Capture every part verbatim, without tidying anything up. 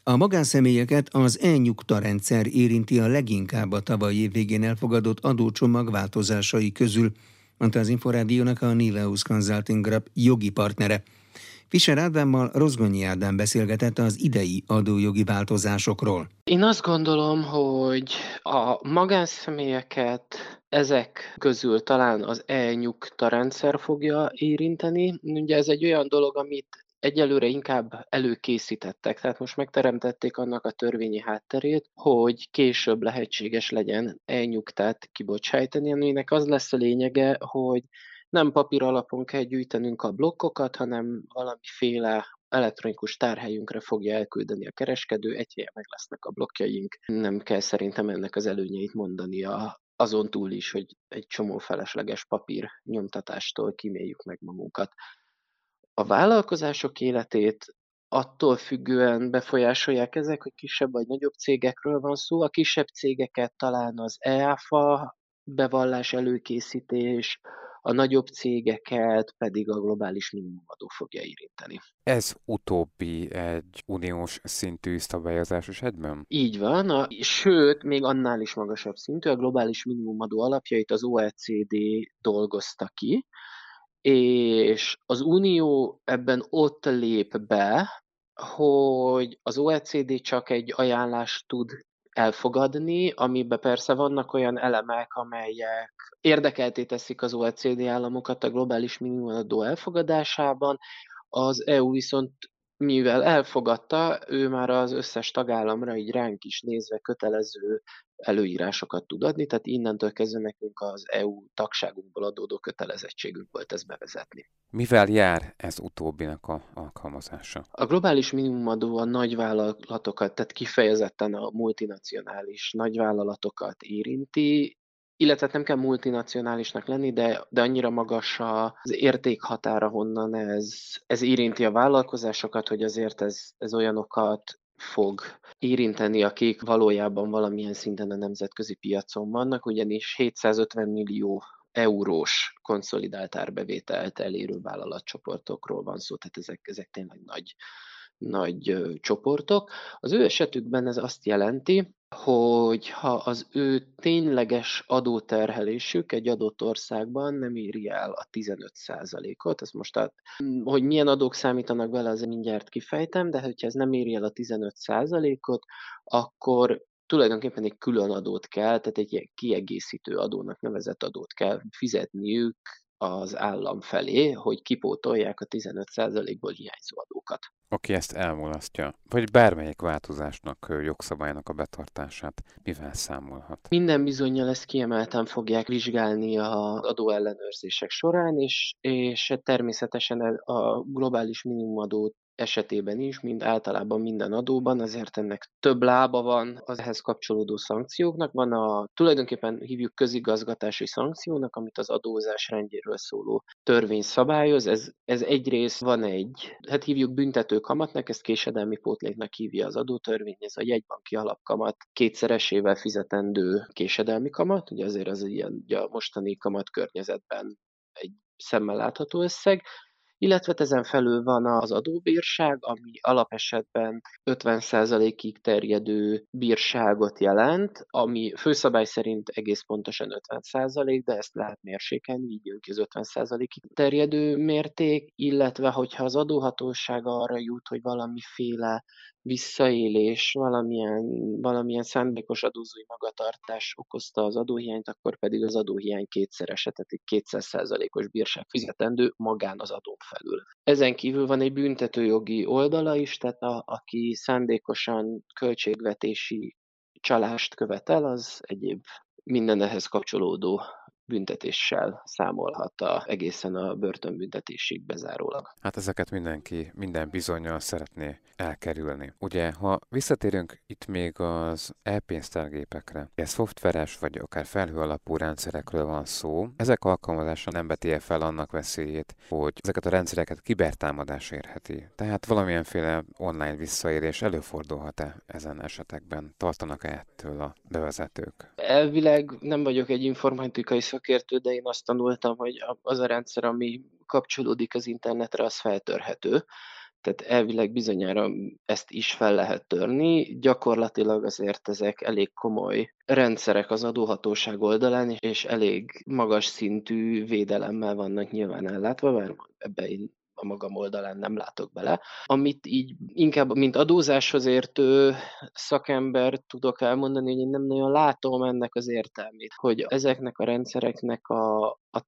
A magánszemélyeket az e-nyugta rendszer érinti a leginkább a tavalyi év végén elfogadott adócsomag változásai közül, mondta az Inforádiónak a Niveus Consulting Group jogi partnere. Fischer Ádámmal Rozgonyi Ádám beszélgetett az idei adójogi változásokról. Én azt gondolom, hogy a magánszemélyeket ezek közül talán az e-nyugta rendszer fogja érinteni. Ugye ez egy olyan dolog, amit egyelőre inkább előkészítettek, tehát most megteremtették annak a törvényi hátterét, hogy később lehetséges legyen e-nyugtát kibocsájtani, aminek az lesz a lényege, hogy nem papír alapon kell gyűjtenünk a blokkokat, hanem valamiféle elektronikus tárhelyünkre fogja elküldeni a kereskedő, egy helyen meg lesznek a blokkjaink. Nem kell szerintem ennek az előnyeit mondania, azon túl is, hogy egy csomó felesleges papír nyomtatástól kíméljük meg magunkat. A vállalkozások életét attól függően befolyásolják ezek, hogy kisebb vagy nagyobb cégekről van szó. A kisebb cégeket talán az e-áfa bevallás előkészítés, a nagyobb cégeket pedig a globális minimumadó fogja érinteni. Ez utóbbi egy uniós szintű szabályozás is egyben? Így van, a, sőt, még annál is magasabb szintű, a globális minimumadó alapjait az o e cé dé dolgozta ki, és az Unió ebben ott lép be, hogy az o e cé dé csak egy ajánlást tud elfogadni, amiben persze vannak olyan elemek, amelyek érdekeltté teszik az o e cé dé államokat a globális minimumadó elfogadásában, az é u viszont mivel elfogadta, ő már az összes tagállamra, így ránk is nézve kötelező előírásokat tud adni, tehát innentől kezdve nekünk az é u tagságunkból adódó kötelezettségünk volt ezt bevezetni. Mivel jár ez utóbbinak a alkalmazása? A globális minimumadó a nagyvállalatokat, tehát kifejezetten a multinacionális nagyvállalatokat érinti, illetve nem kell multinacionálisnak lenni, de, de annyira magas az értékhatára, honnan ez, ez érinti a vállalkozásokat, hogy azért ez, ez olyanokat fog érinteni, akik valójában valamilyen szinten a nemzetközi piacon vannak, ugyanis hétszázötven millió eurós konszolidált árbevételt elérő vállalatcsoportokról van szó, tehát ezek, ezek tényleg nagy, nagy ö, csoportok. Az ő esetükben ez azt jelenti, hogy ha az ő tényleges adóterhelésük egy adott országban nem éri el a tizenöt százalékot, ez most a, hogy milyen adók számítanak bele, azért mindjárt kifejtem, de hogyha ez nem éri el a tizenöt százalékot, akkor tulajdonképpen egy külön adót kell, tehát egy ilyen kiegészítő adónak nevezett adót kell fizetniük az állam felé, hogy kipótolják a tizenöt százalékból hiányzó adókat. Aki ezt elmulasztja, vagy bármelyik változásnak, ö, jogszabálynak a betartását, mivel számolhat? Minden bizonnyal ezt kiemelten fogják vizsgálni az adóellenőrzések során, és, és természetesen a globális minimumadó esetében is, mint általában minden adóban, azért ennek több lába van az ehhez kapcsolódó szankcióknak. Van a tulajdonképpen hívjuk közigazgatási szankciónak, amit az adózás rendjéről szóló törvény szabályoz. Ez, ez egyrészt van egy, hát hívjuk büntető kamatnak, ezt késedelmi pótléknak hívja az adótörvény, ez a jegybanki alapkamat kétszeresével fizetendő késedelmi kamat, ugye azért az ilyen ugye a mostani kamat környezetben egy szemmel látható összeg, illetve ezen felül van az adóbírság, ami alapesetben ötven százalékig terjedő bírságot jelent, ami főszabály szerint egész pontosan ötven százalék, de ezt lehet mérsékelni, így jön ki az ötven százalékig terjedő mérték, illetve hogyha az adóhatóság arra jut, hogy valamiféle visszaélés, valamilyen, valamilyen szándékos adózói magatartás okozta az adóhiányt, akkor pedig az adóhiány kétszerese, tehát egy kétszáz százalékos bírság fizetendő magán az adón felül. Ezen kívül van egy büntetőjogi oldala is, tehát a, aki szándékosan költségvetési csalást követel, az egyéb minden ehhez kapcsolódó büntetéssel számolhat a, egészen a börtönbüntetésig bezárólag. Hát ezeket mindenki minden bizonnyal szeretné elkerülni. Ugye, ha visszatérünk itt még az e-pénztárgépekre, ez szoftveres vagy akár felhő alapú rendszerekről van szó, ezek alkalmazása nem veti fel annak veszélyét, hogy ezeket a rendszereket kibertámadás érheti. Tehát valamilyenféle online visszaélés előfordulhat-e ezen esetekben? Tartanak-e ettől a bevezetők? Elvileg nem vagyok egy informatikai szakértő, de én azt tanultam, hogy az a rendszer, ami kapcsolódik az internetre, az feltörhető. Tehát elvileg bizonyára ezt is fel lehet törni. Gyakorlatilag azért ezek elég komoly rendszerek az adóhatóság oldalán, és elég magas szintű védelemmel vannak nyilván ellátva, mert ebbe én a magam oldalán nem látok bele. Amit így inkább, mint adózáshoz értő szakember tudok elmondani, hogy én nem nagyon látom ennek az értelmét, hogy ezeknek a rendszereknek a, a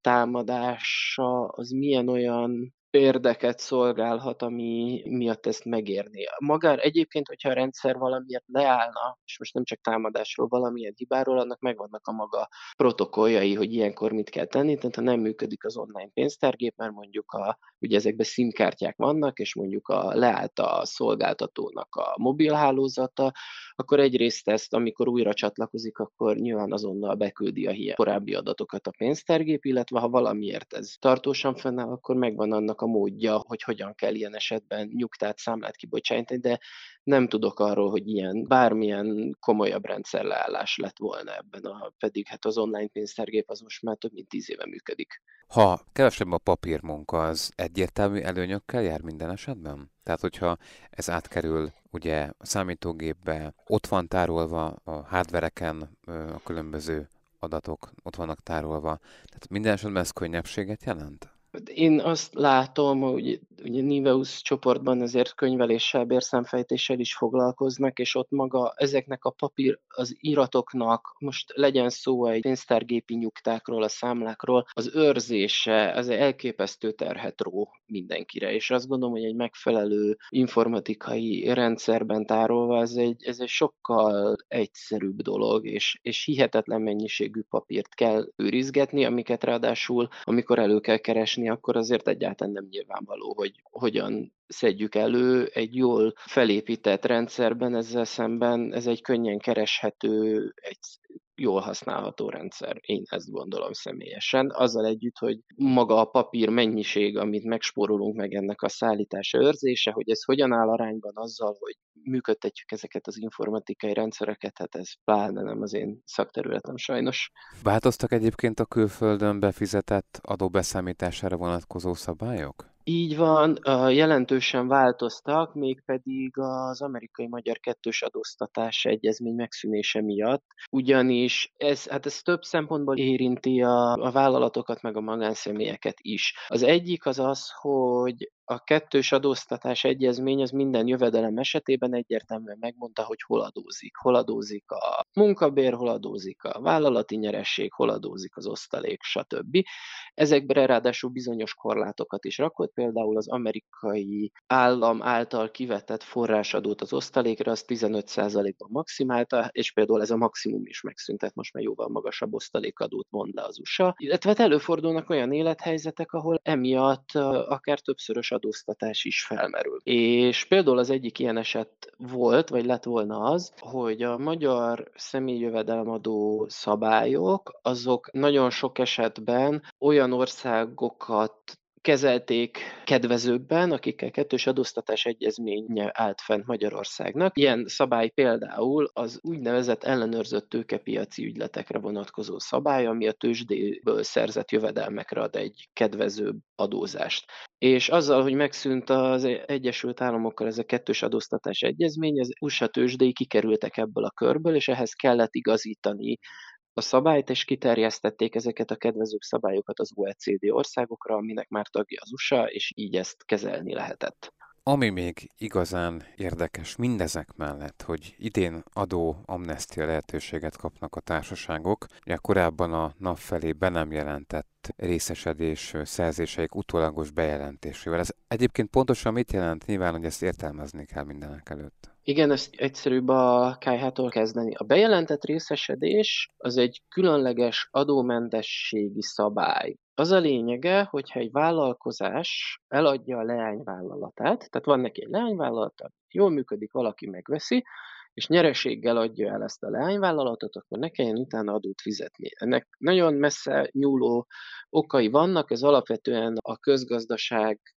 támadása az milyen olyan érdeket szolgálhat, ami miatt ezt megérni. Magár egyébként, hogyha a rendszer valamiért leállna, és most nem csak támadásról, valamilyen hibáról, annak megvannak a maga protokolljai, hogy ilyenkor mit kell tenni, tehát ha nem működik az online pénztárgép, mert mondjuk a, ugye ezekben SIM-kártyák vannak, és mondjuk a, leállt a szolgáltatónak a mobilhálózata, akkor egyrészt ezt, amikor újra csatlakozik, akkor nyilván azonnal beküldi a hiány korábbi adatokat a pénztárgép, illetve ha valamiért ez tartósan fennáll, akkor megvan annak a módja, hogy hogyan kell ilyen esetben nyugtát, számlát kibocsátani, de nem tudok arról, hogy ilyen bármilyen komolyabb rendszerleállás lett volna ebben, a, pedig hát az online pénztárgép az most már több mint tíz éve működik. Ha kevesebb a papírmunka, az egyértelmű előnyökkel jár minden esetben? Tehát, hogyha ez átkerül ugye a számítógépbe, ott van tárolva a hardvereken a különböző adatok, ott vannak tárolva. Tehát minden esetben ez könnyebbséget jelent? Én azt látom, hogy ugye Niveus csoportban azért könyveléssel, bérszámfejtéssel is foglalkoznak, és ott maga ezeknek a papír, az iratoknak, most legyen szó egy pénztárgépi nyugtákról, a számlákról, az őrzése, az egy elképesztő terhet ró mindenkire, és azt gondolom, hogy egy megfelelő informatikai rendszerben tárolva ez egy, ez egy sokkal egyszerűbb dolog, és, és hihetetlen mennyiségű papírt kell őrizgetni, amiket ráadásul, amikor elő kell keresni, akkor azért egyáltalán nem nyilvánvaló, hogy hogyan szedjük elő egy jól felépített rendszerben, ezzel szemben ez egy könnyen kereshető, egy jól használható rendszer. Én ezt gondolom személyesen. Azzal együtt, hogy maga a papír mennyiség, amit megspórolunk meg ennek a szállítása, őrzése, hogy ez hogyan áll arányban azzal, hogy működtetjük ezeket az informatikai rendszereket, hát ez pláne nem az én szakterületem sajnos. Változtak egyébként a külföldön befizetett adóbeszámítására vonatkozó szabályok? Így van, jelentősen változtak, mégpedig az amerikai-magyar kettős adóztatás egyezmény megszűnése miatt, ugyanis ez, hát ez több szempontból érinti a, a vállalatokat, meg a magánszemélyeket is. Az egyik az az, hogy a kettős adóztatás egyezmény az minden jövedelem esetében egyértelműen megmondta, hogy hol adózik. Hol adózik a munkabér, hol adózik a vállalati nyeresség, hol adózik az osztalék, stb. Ezekre ráadásul bizonyos korlátokat is rakott, például az amerikai állam által kivetett forrásadót az osztalékra, az tizenöt százalékban maximálta, és például ez a maximum is megszűnt, tehát most már jóval magasabb osztalékadót mond le az u es á. Illetve előfordulnak olyan élethelyzetek, ahol emiatt akár többszörös adóztatás is felmerül. És például az egyik ilyen eset volt, vagy lett volna az, hogy a magyar személyjövedelemadó szabályok, azok nagyon sok esetben olyan országokat kezelték kedvezőbben, akikkel kettős adóztatás egyezménye állt fent Magyarországnak. Ilyen szabály például az úgynevezett ellenőrzött tőkepiaci ügyletekre vonatkozó szabály, ami a tőzsdéből szerzett jövedelmekre ad egy kedvezőbb adózást. És azzal, hogy megszűnt az Egyesült Államokkal ez a kettős adóztatás egyezmény, az u es á tőzsdéi kikerültek ebből a körből, és ehhez kellett igazítani a szabályt, és kiterjesztették ezeket a kedvezőbb szabályokat az o e cé dé országokra, aminek már tagja az u es á, és így ezt kezelni lehetett. Ami még igazán érdekes mindezek mellett, hogy idén adó amnestia lehetőséget kapnak a társaságok, ugye korábban a NAV felé be nem jelentett részesedés szerzéseik utólagos bejelentésével. Ez egyébként pontosan mit jelent? Nyilván, hogy ezt értelmezni kell mindenek előtt. Igen, ezt egyszerűbb a ká há-tól kezdeni. A bejelentett részesedés az egy különleges adómentességi szabály. Az a lényege, hogyha egy vállalkozás eladja a leányvállalatát, tehát van neki egy leányvállalata, jól működik, valaki megveszi, és nyereséggel adja el ezt a leányvállalatot, akkor ne kelljen utána adót fizetni. Ennek nagyon messze nyúló okai vannak, ez alapvetően a közgazdaság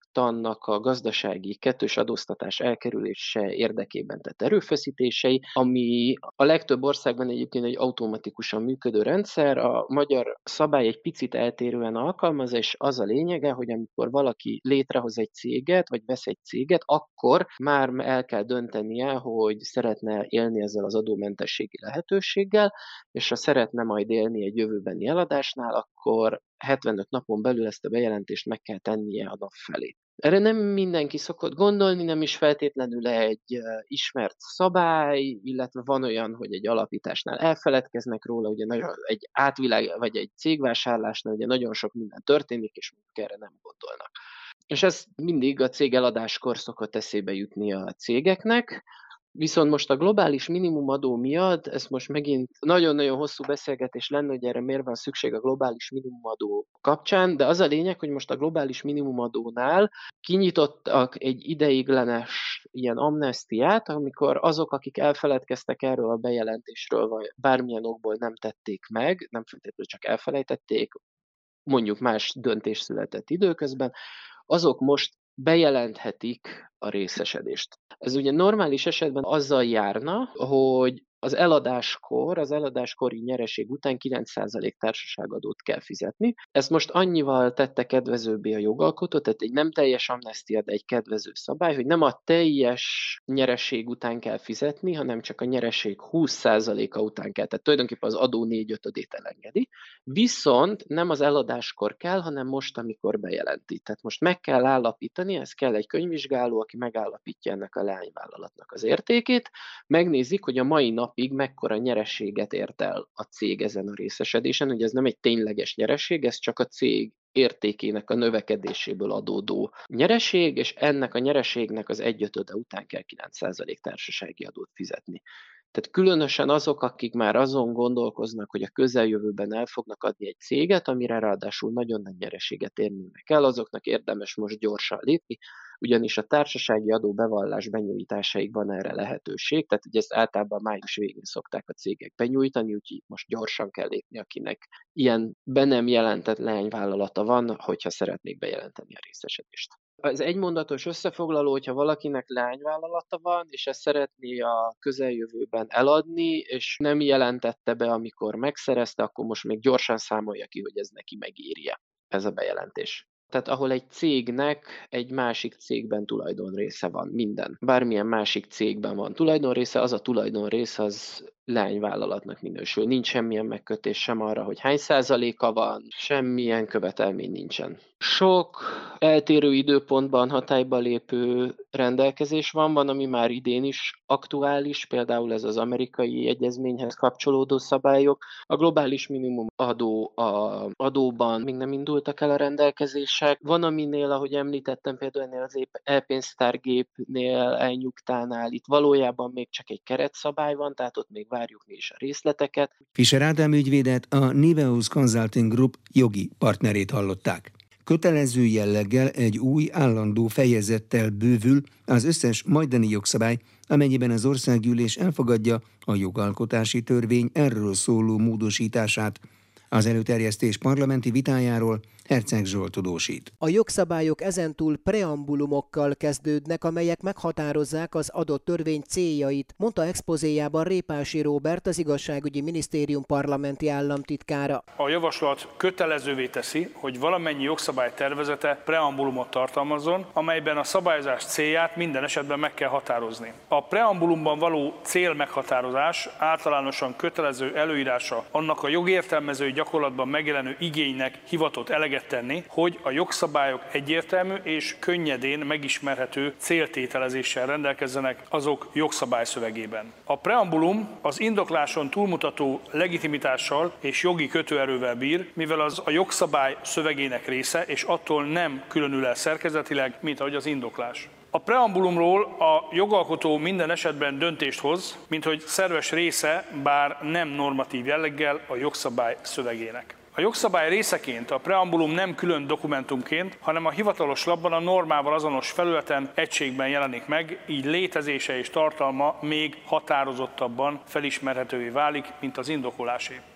tannak a gazdasági kettős adóztatás elkerülése érdekében tett erőfeszítései, ami a legtöbb országban egyébként egy automatikusan működő rendszer. A magyar szabály egy picit eltérően alkalmaz, és az a lényege, hogy amikor valaki létrehoz egy céget, vagy vesz egy céget, akkor már el kell döntenie, hogy szeretne élni ezzel az adómentességi lehetőséggel, és ha szeretne majd élni egy jövőbeni eladásnál, akkor hetvenöt napon belül ezt a bejelentést meg kell tennie a nap felé. Erre nem mindenki szokott gondolni, nem is feltétlenül egy ismert szabály, illetve van olyan, hogy egy alapításnál elfeledkeznek róla, ugye nagyon, egy átvilág, vagy egy cégvásárlásnál ugye nagyon sok minden történik, és erre nem gondolnak. És ez mindig a cég eladáskor szokott eszébe jutni a cégeknek, viszont most a globális minimumadó miatt, ez most megint nagyon-nagyon hosszú beszélgetés lenne, hogy erre miért van szükség a globális minimumadó kapcsán, de az a lényeg, hogy most a globális minimumadónál kinyitottak egy ideiglenes ilyen amnesztiát, amikor azok, akik elfeledkeztek erről a bejelentésről, vagy bármilyen okból nem tették meg, nem feltétlenül csak elfelejtették, mondjuk más döntés született időközben, azok most bejelenthetik a részesedést. Ez ugye normális esetben azzal járna, hogy az eladáskor, az eladáskori nyereség után kilenc százalék társaságadót kell fizetni. Ezt most annyival tette kedvezőbbé a jogalkotó, tehát egy nem teljes amnesztia, de egy kedvező szabály, hogy nem a teljes nyereség után kell fizetni, hanem csak a nyereség húsz százaléka után kell. Tehát tulajdonképpen az adó négyötödét elengedi. Viszont nem az eladáskor kell, hanem most, amikor bejelenti. Tehát most meg kell állapítani, ez kell egy könyvvizsgáló, aki megállapítja ennek a leányvállalatnak az értékét, megnézik, hogy a mai napig mekkora nyereséget ért el a cég ezen a részesedésen. Ugye ez nem egy tényleges nyereség, ez csak a cég értékének a növekedéséből adódó nyereség, és ennek a nyereségnek az egyötöde után kell kilenc százalék társasági adót fizetni. Tehát különösen azok, akik már azon gondolkoznak, hogy a közeljövőben el fognak adni egy céget, amire ráadásul nagyon nagy nyereséget érnének el, azoknak érdemes most gyorsan lépni, ugyanis a társasági adó bevallás benyújtásáig van erre lehetőség, tehát ugye ezt általában május végén szokták a cégek benyújtani, úgyhogy most gyorsan kell lépni, akinek ilyen be nem jelentett leányvállalata van, hogyha szeretnék bejelenteni a részesedést. Ez egymondatos összefoglaló, hogyha valakinek leányvállalata van, és ezt szeretné a közeljövőben eladni, és nem jelentette be, amikor megszerezte, akkor most még gyorsan számolja ki, hogy ez neki megírja, ez a bejelentés. Tehát ahol egy cégnek egy másik cégben tulajdonrésze van, minden. Bármilyen másik cégben van tulajdonrésze, az a tulajdonrész az leányvállalatnak minősül. Nincs semmilyen megkötés sem arra, hogy hány százaléka van, semmilyen követelmény nincsen. Sok eltérő időpontban hatályba lépő rendelkezés van, van, ami már idén is aktuális, például ez az amerikai egyezményhez kapcsolódó szabályok. A globális minimum adó a adóban még nem indultak el a rendelkezések. Van, aminél, ahogy említettem, például ennél az e-pénztárgépnél, e-nyugtánál, itt valójában még csak egy keretszabály van, tehát ott még várjuk mi is a részleteket. Fischer Ádám ügyvédet, a Niveus Consulting Group jogi partnerét hallották. Kötelező jelleggel egy új állandó fejezettel bővül az összes majdani jogszabály, amennyiben az országgyűlés elfogadja a jogalkotási törvény erről szóló módosítását. Az előterjesztés parlamenti vitájáról Herceg Zsolt tudósít. A jogszabályok ezentúl preambulumokkal kezdődnek, amelyek meghatározzák az adott törvény céljait, mondta expozéjában Répási Róbert, az Igazságügyi Minisztérium parlamenti államtitkára. A javaslat kötelezővé teszi, hogy valamennyi jogszabály tervezete preambulumot tartalmazzon, amelyben a szabályozás célját minden esetben meg kell határozni. A preambulumban való cél meghatározás általánosan kötelező előírása annak a jogértelmezői gyakorlatban megjelenő igénynek hivatott eleget tenni, hogy a jogszabályok egyértelmű és könnyedén megismerhető céltételezéssel rendelkezzenek azok jogszabályszövegében. A preambulum az indokláson túlmutató legitimitással és jogi kötőerővel bír, mivel az a jogszabály szövegének része, és attól nem különül el szerkezetileg, mint ahogy az indoklás. A preambulumról a jogalkotó minden esetben döntést hoz, mint hogy szerves része, bár nem normatív jelleggel a jogszabály szövegének. A jogszabály részeként a preambulum nem külön dokumentumként, hanem a hivatalos lapban a normával azonos felületen egységben jelenik meg, így létezése és tartalma még határozottabban felismerhetővé válik, mint az indokolásé.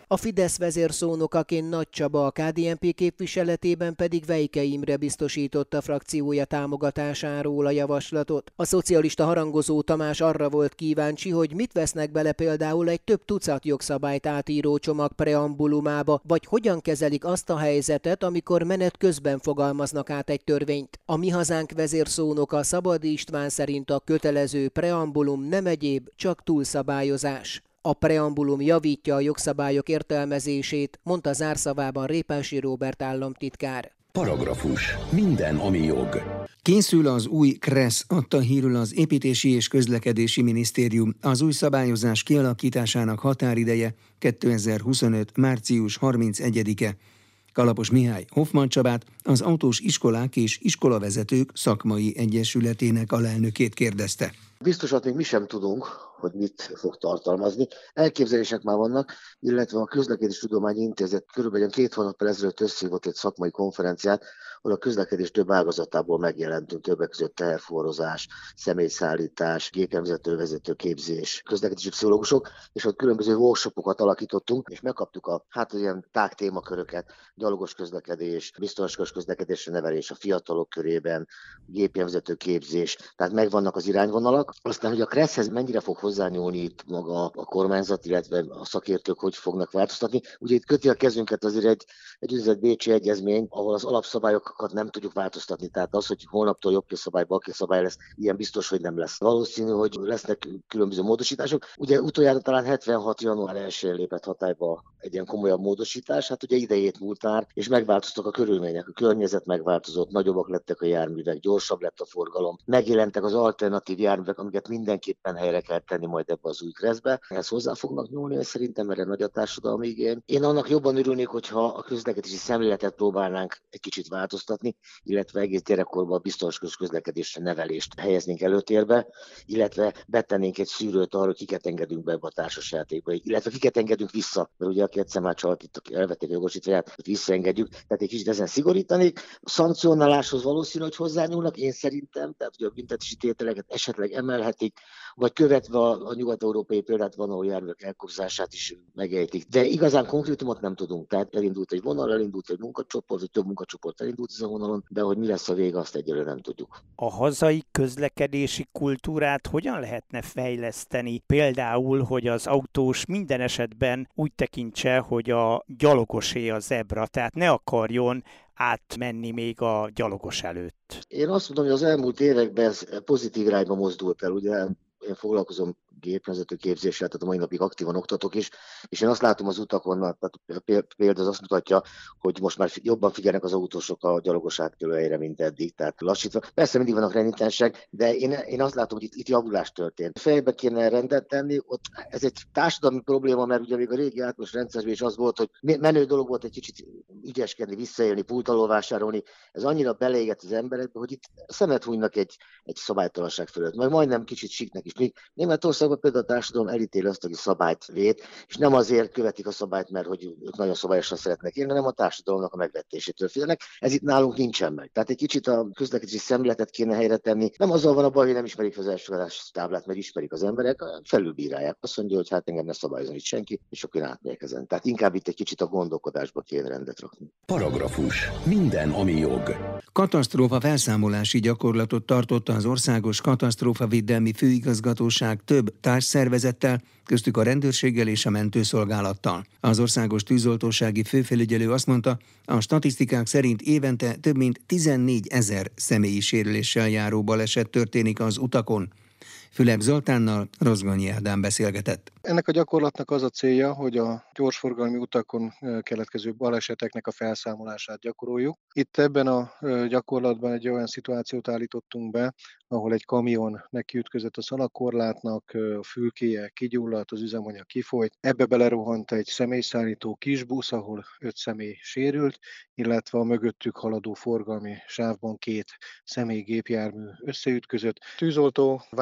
A Fidesz vezérszónokaként Nagy Csaba, a ká dé en pé képviseletében pedig Vejke Imre biztosította frakciója támogatásáról a javaslatot. A szocialista harangozó Tamás arra volt kíváncsi, hogy mit vesznek bele például egy több tucat jogszabályt átíró csomag preambulumába, vagy hogyan kezelik azt a helyzetet, amikor menet közben fogalmaznak át egy törvényt. A Mi Hazánk vezérszónoka Szabadi István szerint a kötelező preambulum nem egyéb, csak túlszabályozás. A preambulum javítja a jogszabályok értelmezését, mondta zárszavában Répási Róbert államtitkár. Paragrafus. Minden, ami jog. Készül az új KRESZ, adta hírül az Építési és Közlekedési Minisztérium. Az új szabályozás kialakításának határideje kétezer-huszonöt. március harmincegyedike. Kalapos Mihály Hoffmann Csabát, az Autós Iskolák és Iskolavezetők Szakmai Egyesületének alelnökét kérdezte. Biztosat még mi sem tudunk, hogy mit fog tartalmazni. Elképzelések már vannak, illetve a Közlekedéstudományi Intézet körülbelül két hónappal ezelőtt összehívott egy szakmai konferenciát, ahol a közlekedés több ágazatából megjelentünk, többek között teherforrozás, személyszállítás, gépjárművezető képzés, közlekedési pszichológusok, és ott különböző workshopokat alakítottunk, és megkaptuk a hát ilyen tág témaköröket, gyalogos közlekedés, biztonságos közlekedésre nevelés a fiatalok körében, gépjárművezető képzés, tehát megvannak az irányvonalak. Aztán, hogy a KRESZ-hez mennyire fog hozzányúlni itt maga a kormányzat, illetve a szakértők hogy fognak változtatni. Ugye itt köti a kezünket azért egy, egy úgynevezett Bécsi Egyezmény, ahol az alapszabályokat nem tudjuk változtatni. Tehát az, hogy holnaptól jobbkészszabály, balkészszabály lesz, ilyen biztos, hogy nem lesz. Valószínű, hogy lesznek különböző módosítások. Ugye utoljára talán hetvenhat. január elsején lépett hatályba egy ilyen komolyabb módosítás, hát ugye idejét múlt már, és megváltoztak a körülmények, a környezet megváltozott, nagyobbak lettek a járművek, gyorsabb lett a forgalom, megjelentek az alternatív járművek, amiket mindenképpen helyre kell tenni majd ebbe az új KRESZ-be. Ehhez hozzá fognak nyúlni, és szerintem erre nagy a társadalmi igény. Én annak jobban örülnék, hogyha a közlekedési szemléletet próbálnánk egy kicsit változtatni, illetve egész gyerekkorban a biztonságos közlekedésre nevelést helyeznénk előtérbe, illetve betennénk egy szűrőt arra, hogy kiket engedünk be ebbe a társasjátékba, illetve kiket engedünk vissza, mert ugye aki egyszer már csalt, itt elvették a jogosítványát, visszaengedjük, tehát egy kicsit ezen szigorítanék. A szankcionáláshoz valószínű, hogy hozzányúlnak, én szerintem, tehát hogy a büntetési tételeket esetleg emelhetik, vagy követve a, a nyugat-európai példát van, ahol járművek elkobzását is megejtik. De igazán konkrétumot nem tudunk. Tehát elindult egy vonal, elindult egy munkacsoport, vagy több munkacsoport elindult ezen a vonalon, de hogy mi lesz a vége, azt egyelőre nem tudjuk. A hazai közlekedési kultúrát hogyan lehetne fejleszteni? Például, hogy az autós minden esetben úgy tekintse, hogy a gyalogosé a zebra, tehát ne akarjon átmenni még a gyalogos előtt. Én azt mondom, hogy az elmúlt években ez pozitív irányba mozdult el. Ugye én foglalkozom gépjárművezető képzéssel, tehát a mai napig aktívan oktatok is, és én azt látom az utakon, tehát például az azt mutatja, hogy most már jobban figyelnek az autósok a gyalogos átkelőhelyre, mint eddig, tehát lassítva. Persze mindig vannak renitensek, de én, én azt látom, hogy itt, itt javulás történt. Fejbe kéne rendet tenni, ott ez egy társadalmi probléma, mert ugye még a régi általános rendszerben is az volt, hogy menő dolog volt egy kicsit ügyeskedni, visszaélni, pult alól vásárolni. Ez annyira beleégett az emberekbe, hogy itt szemet hunynak egy, egy szabálytalanság fölött, meg majdnem kicsit siknek is. Még Németországban például a társadalom elítéli azt, aki szabályt vét, és nem azért követik a szabályt, mert hogy ők nagyon szabályosan szeretnek élni, hanem a társadalomnak a megvetésétől félnek. Ez itt nálunk nincsen meg. Tehát egy kicsit a közlekedési szemléletet kéne helyre tenni. Nem azzal van a baj, hogy nem ismerik az elsősorás táblát, mert ismerik az emberek, felülbírálják. Azt mondja, hogy hát engem ne szabályozon itt senki, és akkor én átmegyek ezen. Tehát inkább itt egy kicsit a gondolkodásba kéne rendet rakni. Paragrafus. Minden, ami jog. Katasztrófa felszámolási gyakorlatot tartott az Országos Katasztrófavédelmi Főigazgatóság több társszervezettel, köztük a rendőrséggel és a mentőszolgálattal. Az Országos Tűzoltósági Főfelügyelő azt mondta, a statisztikák szerint évente több mint tizennégy ezer személyi sérüléssel járó baleset történik az utakon. Fülep Zoltánnal Rozgonyi Ádám beszélgetett. Ennek a gyakorlatnak az a célja, hogy a gyorsforgalmi utakon keletkező baleseteknek a felszámolását gyakoroljuk. Itt ebben a gyakorlatban egy olyan szituációt állítottunk be, ahol egy kamion nekiütközött a szalagkorlátnak, a fülkéje kigyulladt, az üzemanyag kifolyt. Ebbe belerohant egy személyszállító kisbusz, ahol öt személy sérült, illetve a mögöttük haladó forgalmi sávban két személygépjármű összeütközött. Tűzoltó vágófeszítések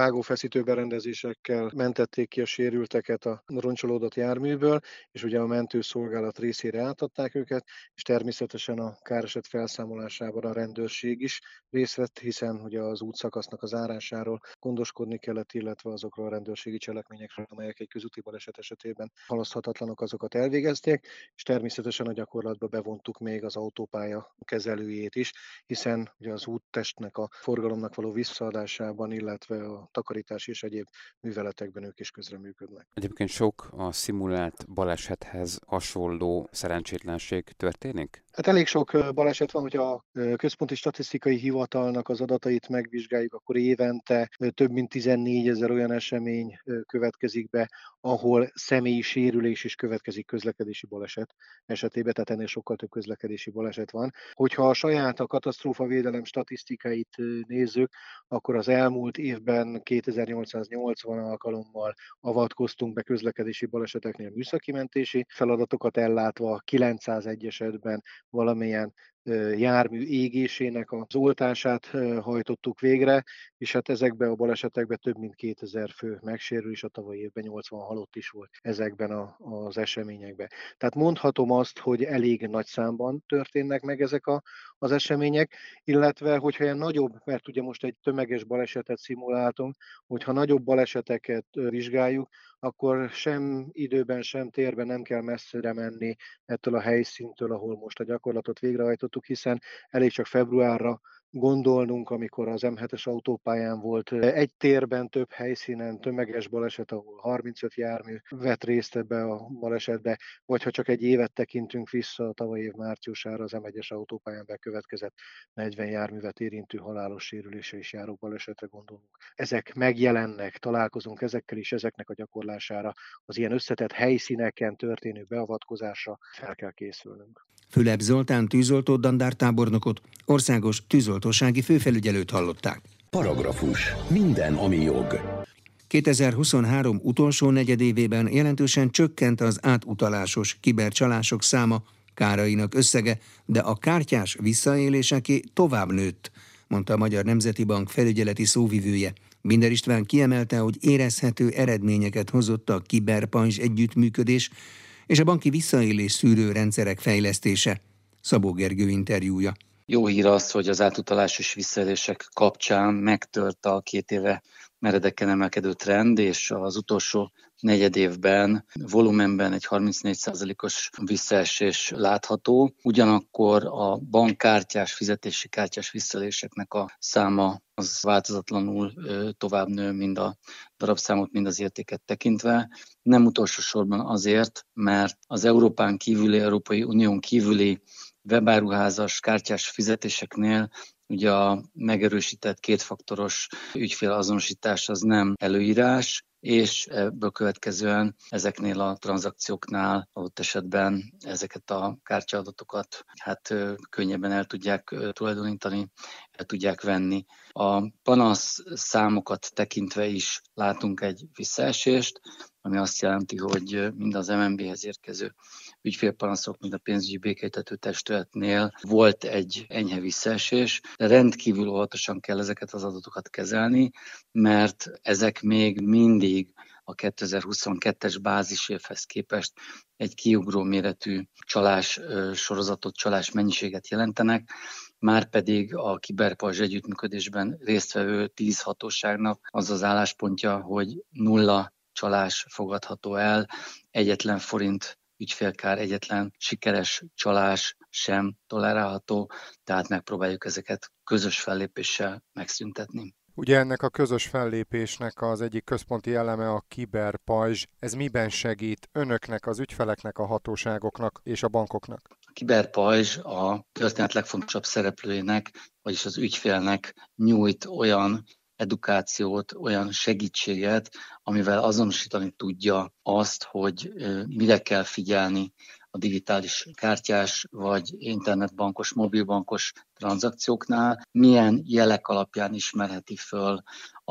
feszítő berendezésekkel mentették ki a sérülteket a roncsolódott járműből, és ugye a mentőszolgálat részére átadták őket, és természetesen a káreset felszámolásában a rendőrség is részt vett, hiszen ugye az útszakasznak az árásáról gondoskodni kellett, illetve azokról a rendőrségi cselekményekről, amelyek egy közúti baleset esetében halaszthatatlanok, azokat elvégezték, és természetesen a gyakorlatba bevontuk még az autópálya kezelőjét is, hiszen ugye az úttestnek a forgalomnak való visszaadásában, illetve a takarítás és egyéb műveletekben ők is közreműködnek. Egyébként sok a szimulált balesethez hasonló szerencsétlenség történik? Hát elég sok baleset van, hogyha a Központi Statisztikai Hivatalnak az adatait megvizsgáljuk, akkor évente több mint tizennégyezer olyan esemény következik be, ahol személyi sérülés is következik közlekedési baleset esetében, tehát ennél sokkal több közlekedési baleset van. Hogyha a saját a katasztrófavédelem statisztikáit nézzük, akkor az elmúlt évben kétezer-nyolcszáznyolcvan alkalommal avatkoztunk be közlekedési baleseteknél műszaki mentési feladatokat ellátva, kilencszázegy esetben valamilyen jármű égésének az oltását hajtottuk végre, és hát ezekben a balesetekben több mint kétezer fő megsérülés, a tavalyi évben nyolcvan halott is volt ezekben a, az eseményekben. Tehát mondhatom azt, hogy elég nagy számban történnek meg ezek a, az események, illetve hogyha ilyen nagyobb, mert ugye most egy tömeges balesetet szimuláltunk, hogyha nagyobb baleseteket vizsgáljuk, akkor sem időben, sem térben nem kell messzire menni ettől a helyszíntől, ahol most a gyakorlatot végrehajtottuk, hiszen elég csak februárra gondolnunk, amikor az em hetes autópályán volt egy térben, több helyszínen tömeges baleset, ahol harmincöt jármű vett részt ebbe a balesetbe, vagy ha csak egy évet tekintünk vissza a tavalyi év márciusára, az em egyes autópályán bekövetkezett negyven járművet érintő halálos sérülése és járó balesetre gondolunk. Ezek megjelennek, találkozunk ezekkel is, ezeknek a gyakorlására, az ilyen összetett helyszíneken történő beavatkozásra fel kell készülnünk. Fülep Zoltán tűzoltó dandártábornokot, országos tűzoltósági főfelügyelőt hallották. Paragrafus. Minden, ami jog. kétezer-huszonhárom utolsó negyedévében jelentősen csökkent az átutalásos kibercsalások száma, kárainak összege, de a kártyás visszaéléseké tovább nőtt, mondta a Magyar Nemzeti Bank felügyeleti szóvivője. Binder István kiemelte, hogy érezhető eredményeket hozott a kiberpajzs együttműködés és a banki visszaélés szűrő rendszerek fejlesztése. Szabó Gergő interjúja. Jó hír az, hogy az átutalásos visszaélések kapcsán megtört a két éve meredeken emelkedő trend, és az utolsó negyed évben volumenben egy harmincnégy százalékos visszaesés látható. Ugyanakkor a bankkártyás, fizetési kártyás visszaéléseknek a száma az változatlanul tovább nő, mind a darabszámot, mind az értéket tekintve. Nem utolsó sorban azért, mert az Európán kívüli, Európai Unión kívüli webáruházas kártyás fizetéseknél ugye a megerősített kétfaktoros ügyfélazonosítás az nem előírás, és ebből következően ezeknél a tranzakcióknál adott esetben ezeket a kártyaadatokat hát könnyebben el tudják tulajdonítani, el tudják venni. A panasz számokat tekintve is látunk egy visszaesést, ami azt jelenti, hogy mind az em en bé-hez érkező ügyfélpanaszok, mind a pénzügyi békéltető testületnél volt egy enyhe visszaesés, de rendkívül óvatosan kell ezeket az adatokat kezelni, mert ezek még mindig a kétezer-huszonkettes bázisévhez képest egy kiugró méretű csalás sorozatot, csalás mennyiséget jelentenek, márpedig a kiberpajzs együttműködésben résztvevő tíz hatóságnak az az álláspontja, hogy nulla csalás fogadható el, egyetlen forint ügyfélkár, egyetlen sikeres csalás sem tolerálható, tehát megpróbáljuk ezeket közös fellépéssel megszüntetni. Ugye ennek a közös fellépésnek az egyik központi eleme a kiberpajzs. Ez miben segít önöknek, az ügyfeleknek, a hatóságoknak és a bankoknak? A kiberpajzs a történet legfontosabb szereplőjének, vagyis az ügyfélnek nyújt olyan edukációt, olyan segítséget, amivel azonosítani tudja azt, hogy mire kell figyelni a digitális kártyás vagy internetbankos, mobilbankos tranzakcióknál, milyen jelek alapján ismerheti föl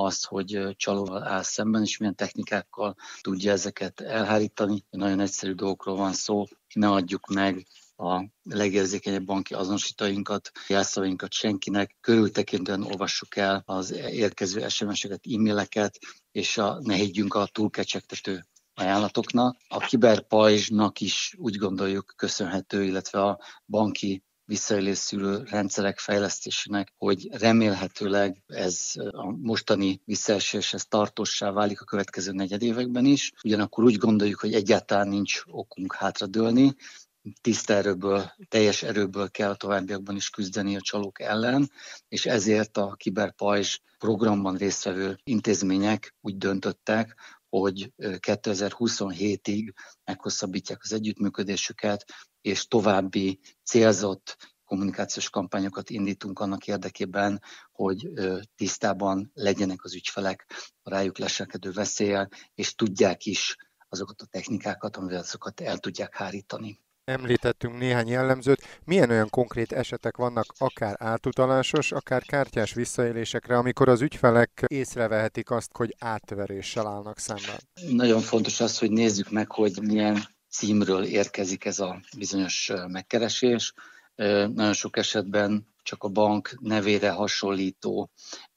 azt, hogy csalóval áll szemben, és milyen technikákkal tudja ezeket elhárítani. Nagyon egyszerű dolgokról van szó, ne adjuk meg a legérzékenyebb banki azonosítóinkat, jelszavainkat senkinek, körültekintően olvassuk el az érkező es em es-eket, e-maileket, és a, ne higgyünk a túlkecsegtető ajánlatoknak. A kiberpajzsnak is úgy gondoljuk köszönhető, illetve a banki visszaélésszűrő rendszerek fejlesztésének, hogy remélhetőleg ez a mostani visszaesés ez tartóssá válik a következő negyedévekben is. Ugyanakkor úgy gondoljuk, hogy egyáltalán nincs okunk hátradőlni, tiszta erőből, teljes erőből kell a továbbiakban is küzdeni a csalók ellen, és ezért a kiberpajzs programban résztvevő intézmények úgy döntöttek, hogy kétezer-huszonhétig meghosszabbítják az együttműködésüket, és további célzott kommunikációs kampányokat indítunk annak érdekében, hogy tisztában legyenek az ügyfelek a rájuk leselkedő veszéllyel, és tudják is azokat a technikákat, amivel azokat el tudják hárítani. Említettünk néhány jellemzőt. Milyen olyan konkrét esetek vannak, akár átutalásos, akár kártyás visszaélésekre, amikor az ügyfelek észrevehetik azt, hogy átveréssel állnak szemben? Nagyon fontos az, hogy nézzük meg, hogy milyen címről érkezik ez a bizonyos megkeresés. Nagyon sok esetben csak a bank nevére hasonlító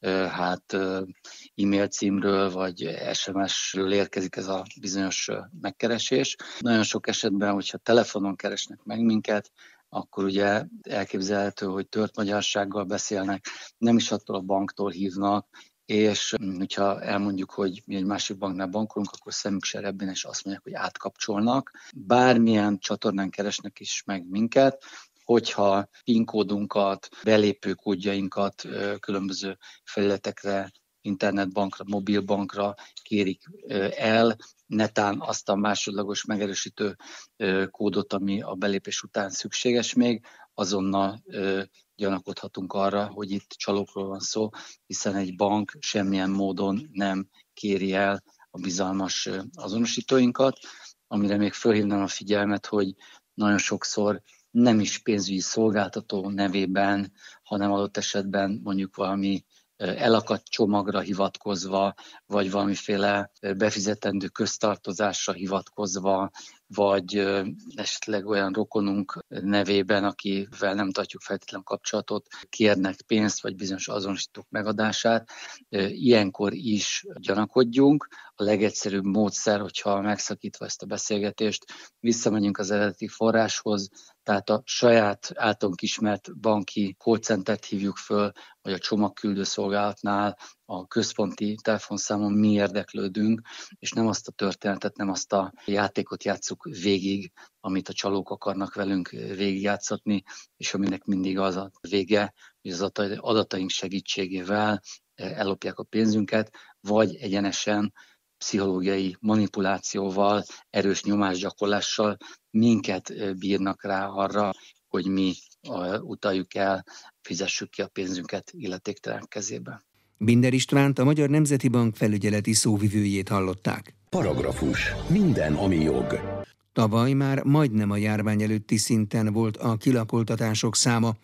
hát e-mail címről vagy es em es-ről érkezik ez a bizonyos megkeresés. Nagyon sok esetben, hogyha telefonon keresnek meg minket, akkor ugye elképzelhető, hogy tört magyarsággal beszélnek, nem is attól a banktól hívnak, és hogyha elmondjuk, hogy mi egy másik banknál bankolunk, akkor szemük se rebben, és azt mondják, hogy átkapcsolnak. Bármilyen csatornán keresnek is meg minket, hogyha PIN kódunkat, belépőkódjainkat különböző felületekre, internetbankra, mobilbankra kérik el, netán azt a másodlagos megerősítő kódot, ami a belépés után szükséges még, azonnal gyanakodhatunk arra, hogy itt csalókról van szó, hiszen egy bank semmilyen módon nem kéri el a bizalmas azonosítóinkat, amire még fölhívnám a figyelmet, hogy nagyon sokszor nem is pénzügyi szolgáltató nevében, hanem adott esetben mondjuk valami elakadt csomagra hivatkozva, vagy valamiféle befizetendő köztartozásra hivatkozva, vagy esetleg olyan rokonunk nevében, akivel nem tartjuk feltétlenül kapcsolatot, kérnek pénzt, vagy bizonyos azonosítók megadását. Ilyenkor is gyanakodjunk. A legegyszerűbb módszer, hogyha megszakítva ezt a beszélgetést, visszamegyünk az eredeti forráshoz, tehát a saját általunk ismert banki call centert hívjuk föl, vagy a csomagküldő szolgálatnál a központi telefonszámon mi érdeklődünk, és nem azt a történetet, nem azt a játékot játsszuk végig, amit a csalók akarnak velünk végigjátszatni, és aminek mindig az a vége, hogy az adataink segítségével ellopják a pénzünket, vagy egyenesen pszichológiai manipulációval, erős nyomásgyakorlással minket bírnak rá arra, hogy mi utaljuk el, fizessük ki a pénzünket illetéktelen kezébe. Binder Istvánt, a Magyar Nemzeti Bank felügyeleti szóvivőjét hallották. Paragrafus. Minden, ami jog. Tavaly már majdnem a járvány előtti szinten volt a kilakoltatások száma,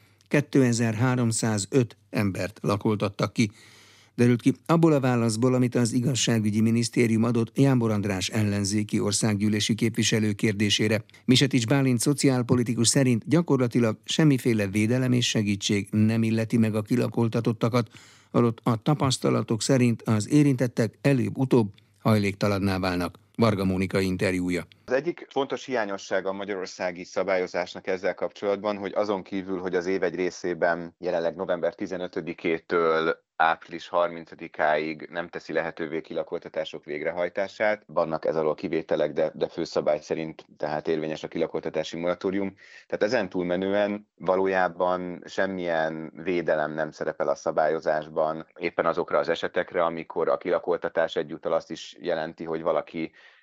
kétezer-háromszázöt embert lakoltattak ki. Derült ki abból a válaszból, amit az Igazságügyi Minisztérium adott Jámbor András ellenzéki országgyűlési képviselő kérdésére. Misetics Bálint szociálpolitikus szerint gyakorlatilag semmiféle védelem és segítség nem illeti meg a kilakoltatottakat, holott a tapasztalatok szerint az érintettek előbb-utóbb hajléktalanná válnak. Varga Mónika interjúja. Az egyik fontos hiányosság a magyarországi szabályozásnak ezzel kapcsolatban, hogy azon kívül, hogy az év egy részében jelenleg november tizenötödikétől április harmincadikáig nem teszi lehetővé kilakoltatások végrehajtását. Vannak ez alól kivételek, de, de főszabály szerint tehát érvényes a kilakoltatási moratórium. Tehát ezen túlmenően valójában semmilyen védelem nem szerepel a szabályozásban, éppen azokra az esetekre, amikor a kilakoltatás egyúttal azt is jelenti, hogy valaki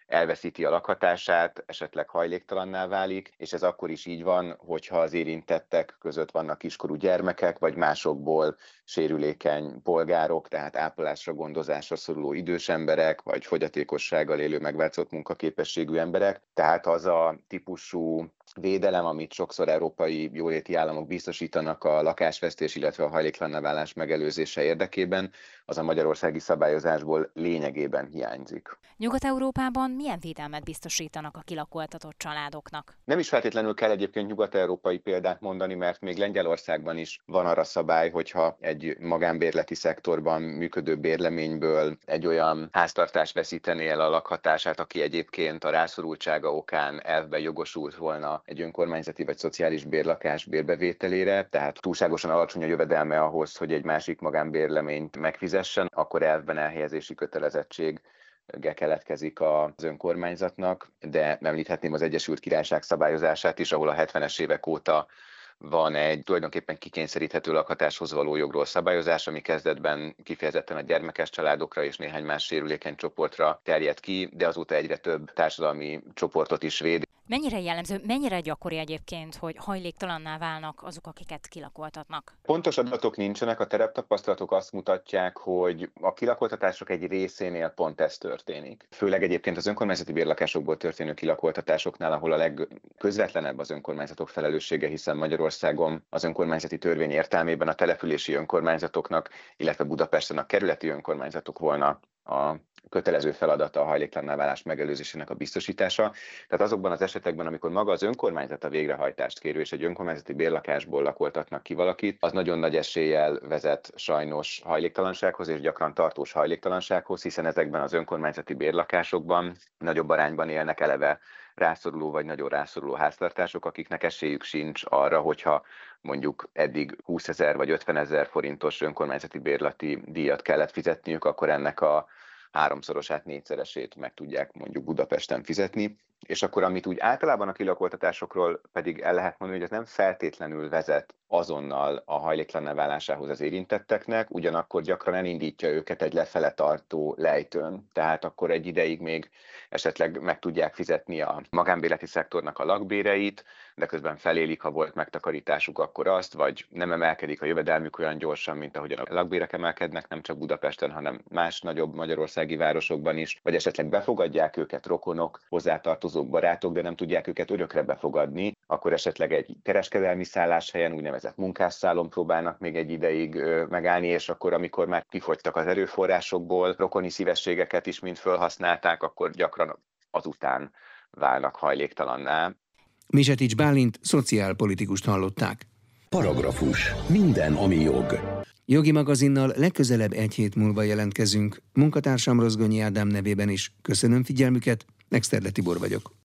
elveszíti a lakhatását, esetleg hajléktalanná válik, és ez akkor is így van, hogyha az érintettek között vannak kiskorú gyermekek, vagy másokból sérülékeny polgárok, tehát ápolásra, gondozásra szoruló idős emberek, vagy fogyatékossággal élő megváltozott munkaképességű emberek. Tehát az a típusú védelem, amit sokszor európai jóléti államok biztosítanak a lakásvesztés, illetve a hajléktalanná válás megelőzése érdekében, az a magyarországi szabályozásból lényegében hiányzik. Nyugat-Európában milyen védelmet biztosítanak a kilakoltatott családoknak? Nem is feltétlenül kell egyébként nyugat-európai példát mondani, mert még Lengyelországban is van arra szabály, hogyha egy magánbérleti szektorban működő bérleményből egy olyan háztartás veszítené el a lakhatását, aki egyébként a rászorultsága okán elvben jogosult volna egy önkormányzati vagy szociális bérlakás bérbevételére, tehát túlságosan alacsony a jövedelme ahhoz, hogy egy másik magánbérleményt megfizessen, akkor elvben elhelyezési kötelezettség keletkezik az önkormányzatnak, de említhetném az Egyesült Királyság szabályozását is, ahol a hetvenes évek óta van egy tulajdonképpen kikényszeríthető lakhatáshoz való jogról szabályozás, ami kezdetben kifejezetten a gyermekes családokra és néhány más sérülékeny csoportra terjed ki, de azóta egyre több társadalmi csoportot is véd. Mennyire jellemző, mennyire gyakori egyébként, hogy hajléktalanná válnak azok, akiket kilakoltatnak? Pontos adatok nincsenek, a tereptapasztalatok azt mutatják, hogy a kilakoltatások egy részénél pont ez történik. Főleg egyébként az önkormányzati bérlakásokból történő kilakoltatásoknál, ahol a legközvetlenebb az önkormányzatok felelőssége, hiszen Magyarországon az önkormányzati törvény értelmében a települési önkormányzatoknak, illetve Budapesten a kerületi önkormányzatok volna a kötelező feladata a hajléktalanná válás megelőzésének a biztosítása. Tehát azokban az esetekben, amikor maga az önkormányzat a végrehajtást kérő, és egy önkormányzati bérlakásból lakoltatnak ki valakit, az nagyon nagy eséllyel vezet sajnos hajléktalansághoz, és gyakran tartós hajléktalansághoz, hiszen ezekben az önkormányzati bérlakásokban nagyobb arányban élnek eleve rászoruló vagy nagyon rászoruló háztartások, akiknek esélyük sincs arra, hogyha mondjuk eddig húszezer vagy ötvenezer forintos önkormányzati bérleti díjat kellett fizetniük, akkor ennek a háromszorosát, négyszeresét meg tudják mondjuk Budapesten fizetni, és akkor amit úgy általában a kilakoltatásokról pedig el lehet mondani, hogy ez nem feltétlenül vezet azonnal a hajléktalanná válásához az érintetteknek, ugyanakkor gyakran elindítja őket egy lefele tartó lejtőn, tehát akkor egy ideig még esetleg meg tudják fizetni a magánbérleti szektornak a lakbéreit, de közben felélik, ha volt megtakarításuk, akkor azt, vagy nem emelkedik a jövedelmük olyan gyorsan, mint ahogyan a lakbérek emelkednek, nem csak Budapesten, hanem más nagyobb magyarországi városokban is, vagy esetleg befogadják őket rokonok, hozzátartozók, barátok, de nem tudják őket örökre befogadni, akkor esetleg egy kereskedelmi szálláshelyen, úgynevezett munkásszálon próbálnak még egy ideig ö, megállni, és akkor, amikor már kifogytak az erőforrásokból, rokoni szívességeket is mind felhasználták, akkor gyakran azután válnak hajléktalanná. Misetics Bálint szociálpolitikust hallották. Paragrafus. Minden, ami jog. Jogi magazinnal legközelebb egy hét múlva jelentkezünk. Munkatársam Rozgonyi Ádám nevében is köszönöm figyelmüket, Exterde Tibor vagyok.